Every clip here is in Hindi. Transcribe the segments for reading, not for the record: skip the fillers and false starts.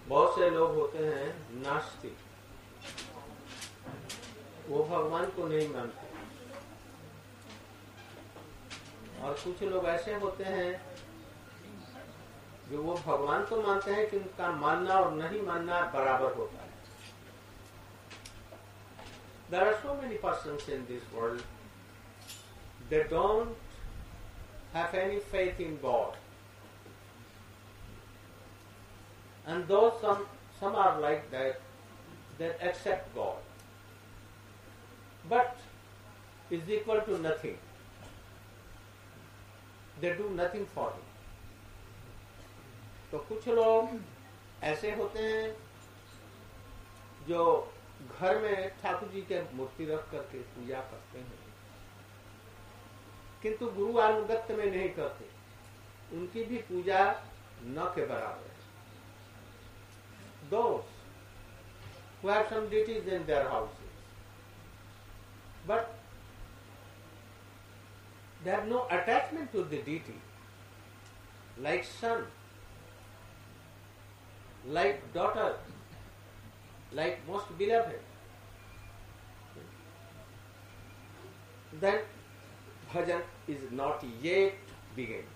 बहुत से लोग होते हैं नास्तिक, वो भगवान को नहीं मानते, और कुछ लोग ऐसे होते हैं जो वो भगवान को मानते हैं कि उनका मानना और नहीं मानना बराबर होता है। There are so many persons in this world, they don't have any faith in God. And though some are like that, they accept God, but is equal to nothing. They do nothing for him. तो कुछ लोग ऐसे होते हैं जो घर में ठाकुर जी के मूर्ति रख करके पूजा करते हैं, किंतु गुरु अनुगत्य में नहीं करते, उनकी भी पूजा न के बराबर है। Those who have some deities in their houses, but they have no attachment to the deity, like son, like daughter, like most beloved, then bhajan is not yet begun.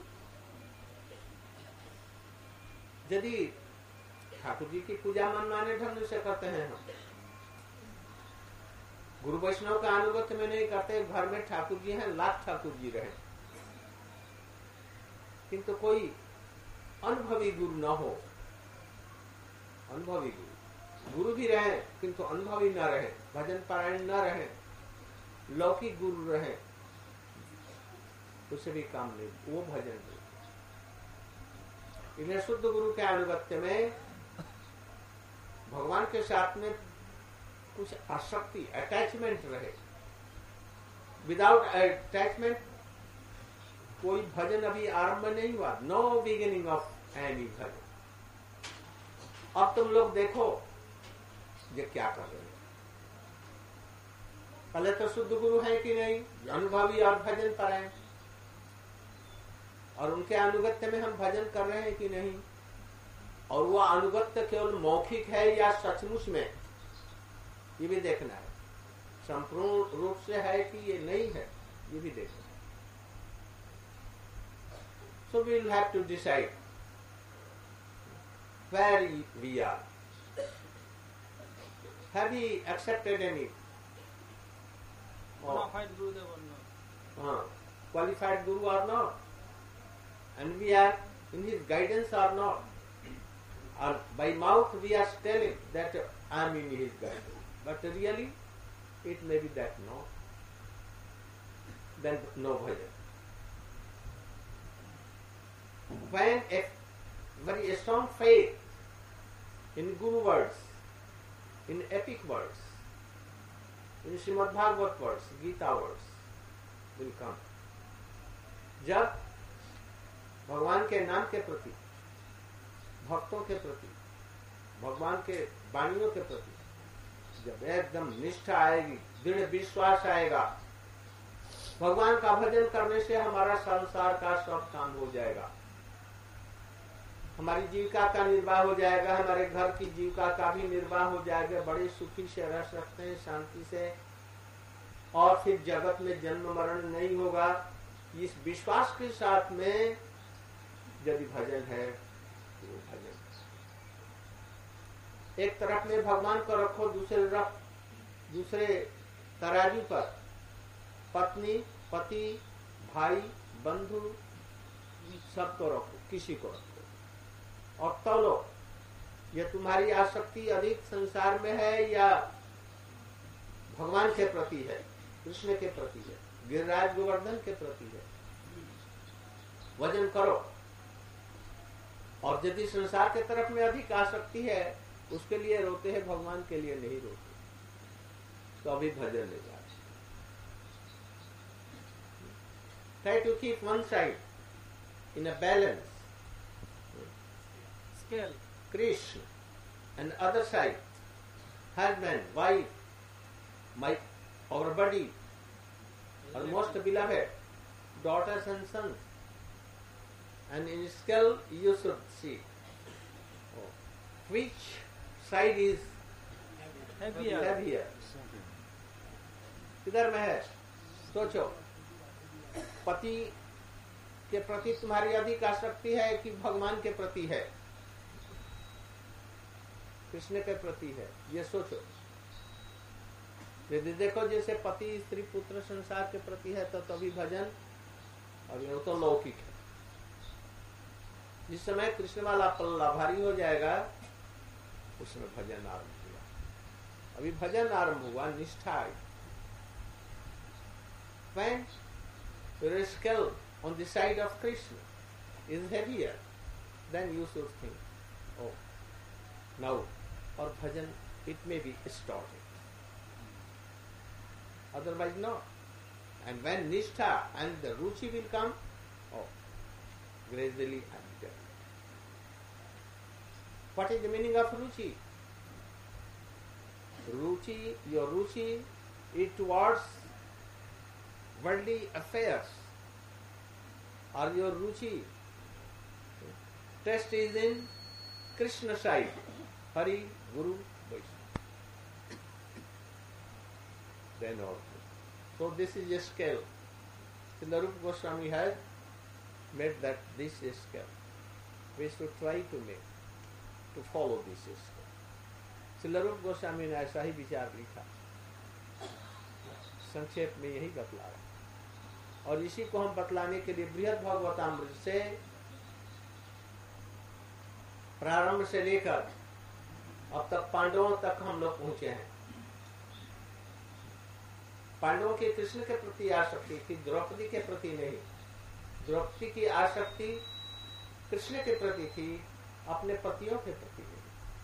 यदि ठाकुर जी की पूजा मनमाने ढंग से करते हैं, हम गुरु वैष्णव का अनुगत्य में नहीं करते, घर में ठाकुर जी हैं, लाख ठाकुर जी रहे, किंतु कोई अनुभवी गुरु न हो, अनुभवी गुरु भी रहे किंतु अनुभवी न रहे, भजन पारायण न रहे, लौकिक गुरु रहे, उसे भी काम नहीं, वो भजन नहीं। इन्हें शुद्ध गुरु के अनुगत्य में भगवान के साथ में कुछ आसक्ति, अटैचमेंट रहे। विदाउट अटैचमेंट कोई भजन अभी आरंभ नहीं हुआ, no beginning of any bhajan. अब तुम लोग देखो ये क्या कर रहे हैं। पहले तो शुद्ध गुरु है कि नहीं, अनुभवी और भजन पर है, और उनके अनुगत्य में हम भजन कर रहे हैं कि नहीं, और वो अनुगत्य केवल मौखिक है या सचमुच में, ये भी देखना है। संपूर्ण रूप से है कि ये नहीं है, ये भी देखना है। So we will have to decide where we are. Have we accepted any qualified guru or not? Qualified guru or not? And we are in his guidance or not? Or by mouth we are telling that I am in his guidance, but really it may be that no. Then no bhajan. When a very strong faith in Guru words, in epic words, in Srimad Bhagavad words, Gita words will come. जब भगवान के नाम के प्रति, भक्तों के प्रति, भगवान के वाणियों के प्रति जब एकदम निष्ठा आएगी, दृढ़ विश्वास आएगा, भगवान का भजन करने से हमारा संसार का सब काम हो जाएगा, हमारी जीविका का निर्वाह हो जाएगा, हमारे घर की जीविका का भी निर्वाह हो जाएगा, बड़े सुखी से रह सकते हैं, शांति से, और फिर जगत में जन्म मरण नहीं होगा। इस विश्वास के साथ में यदि भजन है तो वो भजन। एक तरफ में भगवान को रखो, दूसरे तराजू पर पत्नी, पति, भाई, बंधु सबको रखो, किसी को रखो, और तौलो ये तुम्हारी आसक्ति अधिक संसार में है या भगवान के प्रति है, कृष्ण के प्रति है, गिरिराज गोवर्धन के प्रति है। वजन करो, और यदि संसार के तरफ में अधिक आसक्ति है, उसके लिए रोते हैं, भगवान के लिए नहीं रोते, तो अभी भजन ले जाए। Try to keep one side in a balance Scale. Krishna, and other side husband, wife, our body, our most beloved daughters and sons, and in scale you should see which side is heavier? किधर में है? सोचो, पति के प्रति तुम्हारी अधिक आसक्ति है कि भगवान के प्रति है, कृष्ण के प्रति है? ये सोचो। यदि देखो जैसे पति स्त्री पुत्र संसार के प्रति है तो तभी भजन, अभी वो तो लौकिक है। जिस समय कृष्ण वाला पल्ला भारी हो जाएगा उसमें भजन आरंभ हुआ। अभी भजन आरंभ हुआ, निष्ठा आई। When your skill on the side of Krishna is heavier, then you should think, oh, now or bhajan it may be started. Otherwise not. And when nishtha and the ruchi will come, oh, gradually and gradually. What is the meaning of ruchi? Ruchi, your ruchi is towards worldly affairs, or your ruchi, taste is in Krishna side, Hari, Guru, Vaishnava. Then also. So this is a scale. Srila Rupa Goswami has made that this is scale. We should try to follow this scale. Srila Rupa Goswami ने ऐसा ही विचार लिखा, संक्षेप में यही बतलाया। और इसी को हम बतलाने के लिए बृहद भागवतामृत से प्रारंभ से लेकर अब तक पांडवों तक हम लोग पहुंचे हैं। पांडवों की कृष्ण के प्रति आसक्ति थी, द्रौपदी के प्रति नहीं। द्रौपदी की आसक्ति कृष्ण के प्रति थी, अपने पतियों के प्रति नहीं।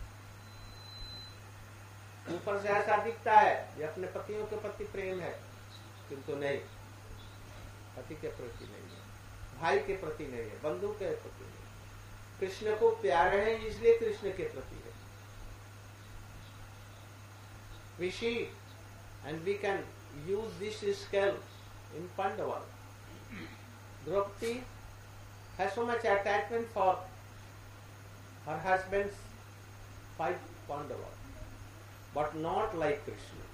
ऊपर से ऐसा दिखता है ये अपने पतियों के प्रति प्रेम है, किंतु नहीं, पति के प्रति नहीं है, भाई के प्रति नहीं है, बंधु के प्रति नहीं। कृष्ण को प्यार है इसलिए कृष्ण के प्रति है। We see and we can use this scale in Pandava. Draupadi has so much attachment for her husband's 5 Pandavas, but not like Krishna.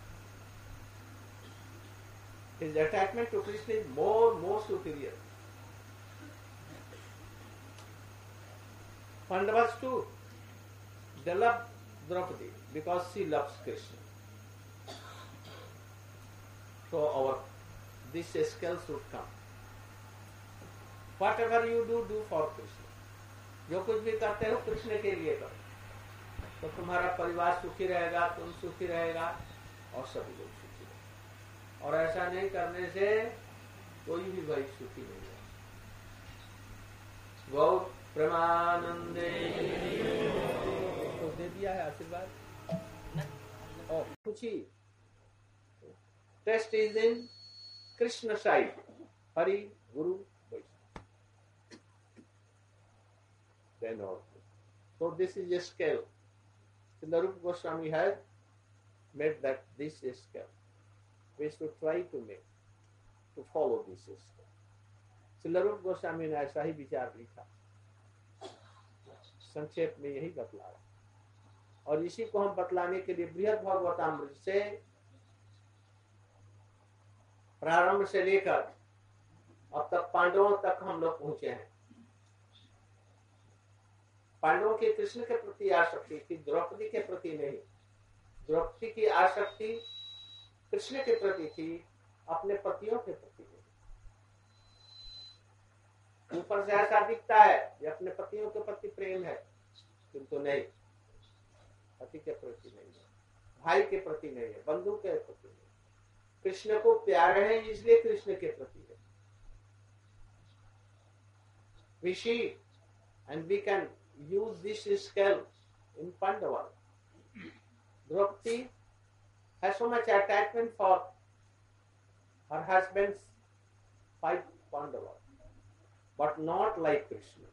His attachment to Krishna is more superior. Pandavas too, they love Draupadi because she loves Krishna. So this scale should come. Whatever you do for Krishna. जो कुछ भी करते हो कृष्ण के लिए करो, तो तुम्हारा परिवार सुखी रहेगा, तुम सुखी रहेगा और सभी लोग सुखी रहेंगे। और ऐसा नहीं करने से कोई भी भाई सुखी नहीं है। गौर प्रेमानंदे तो दे दिया है आशीर्वाद। और पूछी taste is in Krishna side, Hari, guru, Vaishnav. Then also. So this is a scale. Srila Rupa Goswami has made that this scale. We should try to follow this scale. Srila Rupa Goswami ने ऐसा ही विचार लिखा, संक्षेप में यही बतलाया। और इसी को हम बतलाने के लिए बृहद भागवतामृत से प्रारंभ से लेकर अब तक पांडवों तक हम लोग पहुंचे हैं। पांडवों की कृष्ण के प्रति आसक्ति थी, द्रौपदी के प्रति नहीं। द्रौपदी की आसक्ति कृष्ण के प्रति थी, अपने पतियों के प्रति नहीं। ऊपर से ऐसा दिखता है ये अपने पतियों के प्रति प्रेम है, किंतु नहीं, पति के प्रति नहीं है, भाई के प्रति नहीं है, बंधु के प्रति नहीं। कृष्ण को प्यार है इसलिए कृष्ण के प्रति है। We see and we can use this scale in Pandava. Draupadi has so much attachment for her husband's 5 Pandavas, but not like Krishna.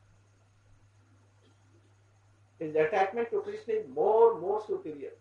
His attachment to Krishna is more superior.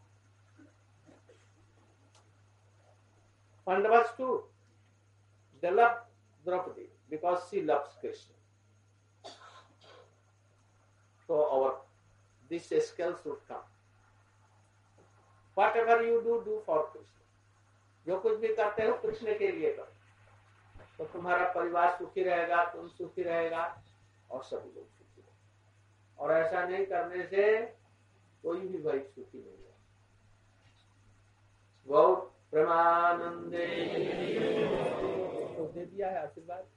Pandavas too, they love Draupadi because she loves Krishna. So this skills would come. Whatever you do for Krishna. जो कुछ भी करते हो कृष्ण के लिए करो, तो तुम्हारा परिवार सुखी रहेगा, तुम सुखी रहेगा और सभी लोग सुखी रहेंगे। और ऐसा नहीं करने से कोई भी भाई सुखी नहीं है। गौर प्रेमानंदे तो दे दिया है आशीर्वाद।